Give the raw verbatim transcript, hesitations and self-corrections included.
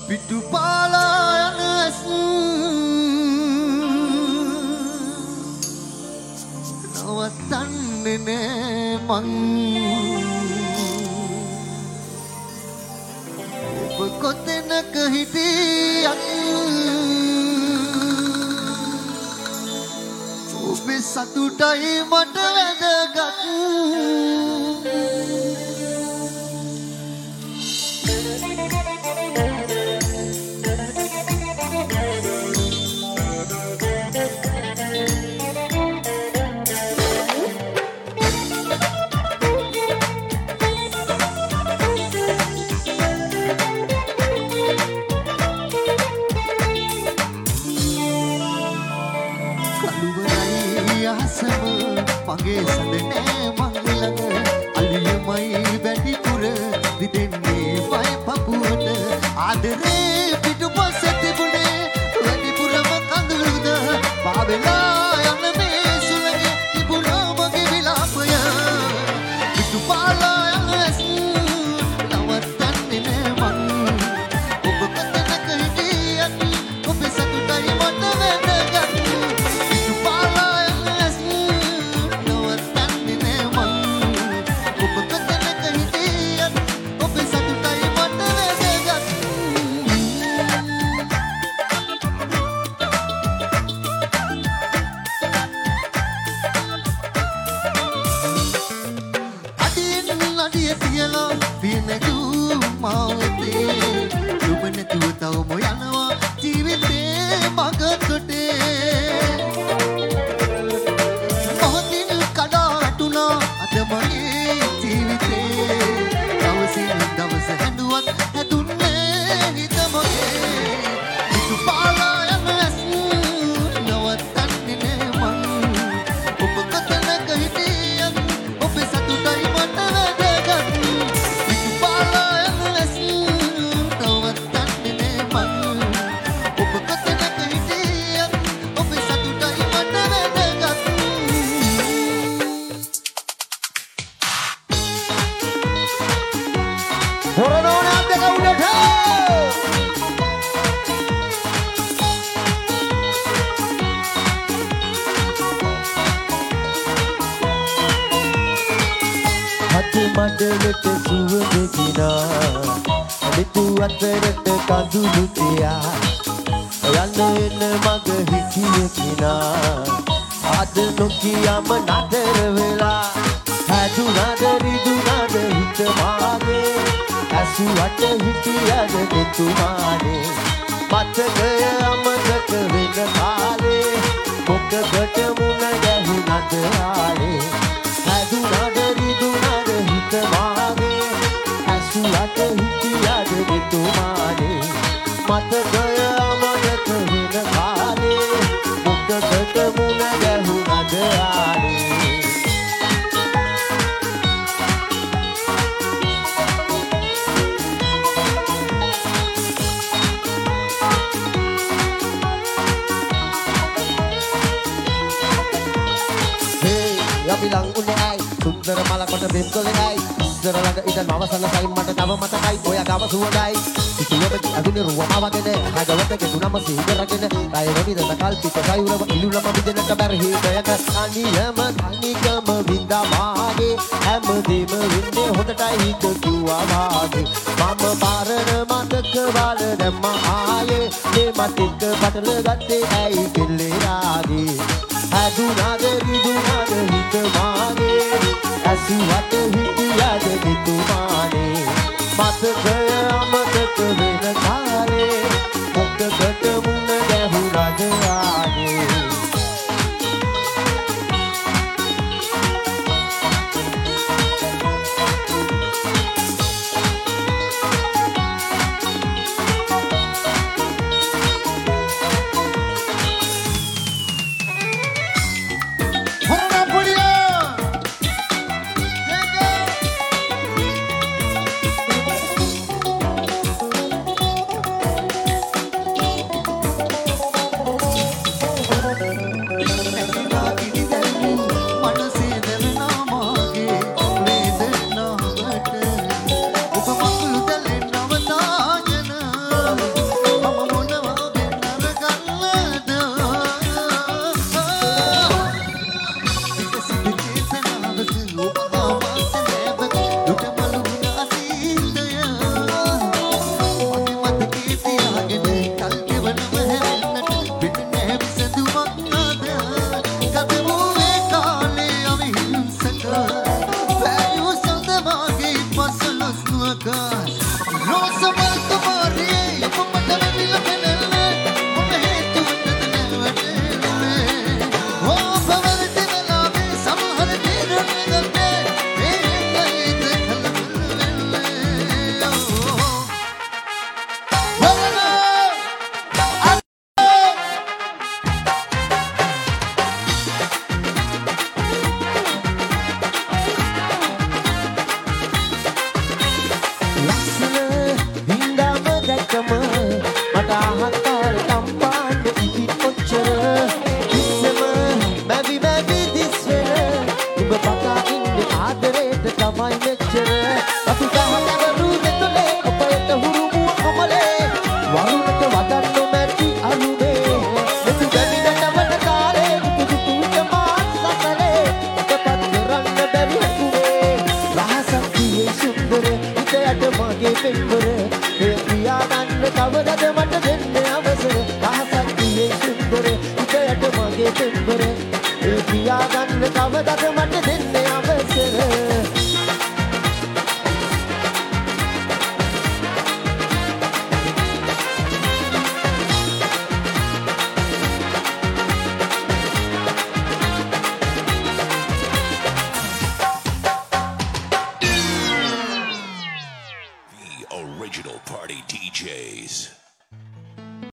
පිටු පාලා යන ඇස් නවත්තන්නේ නෑ මං ඔබ කොතැනක හිටියත් ඔබේ සතුටයි මට වැදගත් මගේ සඳනේ මංගලඟ අලියමයි වැඩිපුර විදෙන්නේ වය පපුවට ආදරේ පිටුපස්ස තිබුණේ වැඩිපුරම කඳුළුද පාවෙලා යන මේ සුළඟේ තිබුණා මගේ විලාපය පිටුපාලා යන ඇස් නවත්තන්නේ නෑ මං ඔබ කොතැනක හිටියත් ඔබේ සතුටයි මට වැදගත් පිටුපාලා යන ඇස් මඩලට සුවඳ ගිනා අදිතු අතරට කඳුළු තියා යන්න එන්න මග හිටිය කිනා අද නොකියම නතර වෙලා හැදුනද රිදුනද හිත මාගේ ඇසුවට හිටියද දෙතුමානේ මතකය අමතක වෙන කාලේ මොකකට මුණ ගැහුනද ආලේ හැදුනද රිදුනද හිත මාගේ ඇසුවට හිටියද දෙතුමානේ මතකය අමතක වෙන කාලේ මොකකට මුණ ගැහුනද ආලේ bilang unik ay sundara malah kota bemkol ay sundara laga idan mama sana sain mata tava mata kai oya gama suwadai itu wabati adune ruwa mawa gene haga wata ke tunama sihira gene kai roni da kalpi ka sai ura ilu lama bidena ka barhi dayaka aniyam anikam vinda mage hamdem vinne hodatai hit kuwa mage mama parana madak wala damma aaye me matik patal gatte ai pille rage adunade ridunade hit mage ඇසුවට හිටියද දෙතුමානේ මතකය අමතක වෙන කාලේ මොකකට මුණ ගැහුනද ආනේ ඇයි මෙච්චර අපි ගහනවරු දෙතලේ ඔබට හුරුමුව කමලේ වරුණට වදන්න මැටි අලුනේ මෙතු බැමිනටවන කාලේ දුටු දුට මාත් සසලේ ඔබපත් කරන්න බැරි හැකුවේ රහසක් දියේ සුන්දර හිතයට මගේ පෙම්බර ඒ පියා ගන්න කවදද මට දෙන්න අවසර රහසක් දියේ සුන්දර හිතයට මගේ පෙම්බර ඒ පියා ගන්න කවදද මට දෙන්න අවසර Original party D Js.